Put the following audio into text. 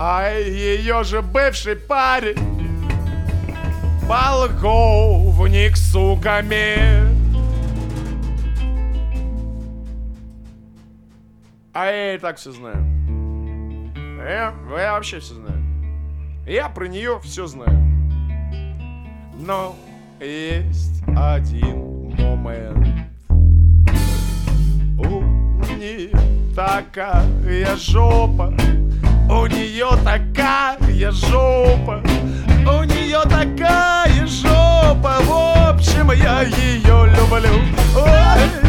А ее же бывший парень полковник с суками. А я и так все знаю. Я вообще все знаю. Я про нее все знаю. Но есть один момент. У нее такая жопа, у нее такая жопа, у нее такая жопа. В общем, я ее люблю. Ой.